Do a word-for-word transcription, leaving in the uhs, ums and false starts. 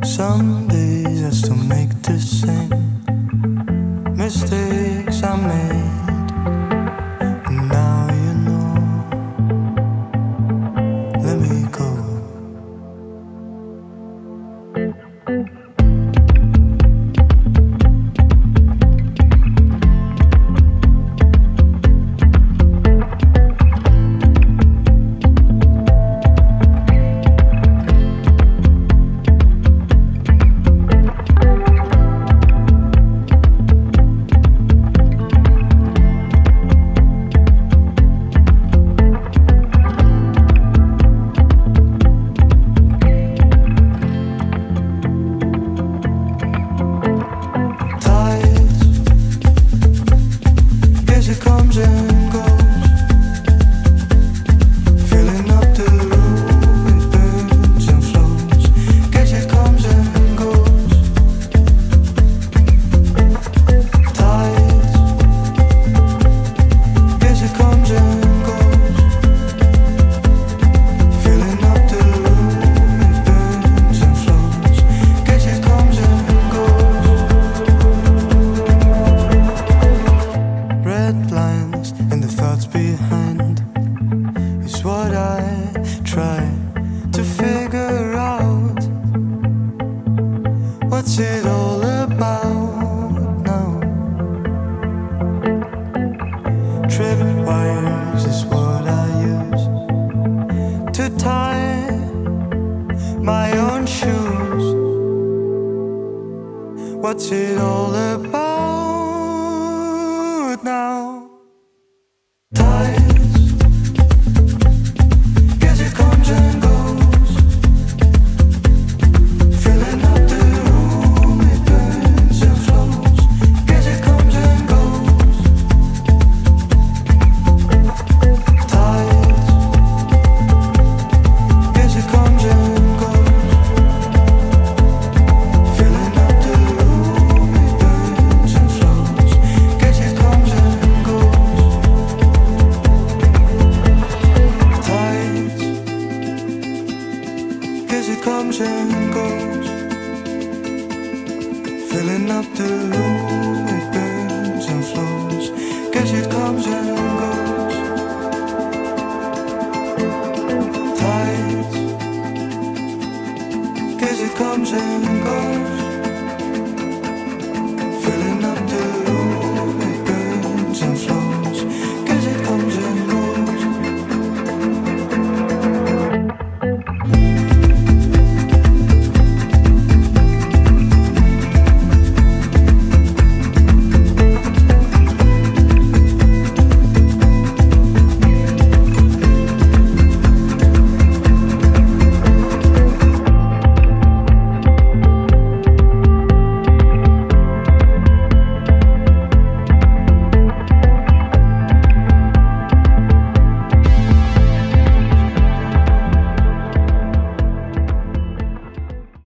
Some days I still make the same mistakes I made, and now you know. Let me go. It comes and goes, filling up the room, it burns and flows. Guess it comes and goes. Tides, guess it comes and goes, filling up the room, it burns and flows. Guess it comes and goes. Red lines and the thoughts behind is what I try to figure out. What's it all about now? Tripping wires is what I use to tie my own shoes. What's it all about now? Tides, guess it comes and goes, filling up the room, it burns and flows. Guess it comes and goes. Tides, guess it comes and goes, filling up the room, it burns and flows. Guess it comes and Guess it comes and goes, filling up the room, it burns and flows. Guess it comes and goes. Tides, guess it comes and goes.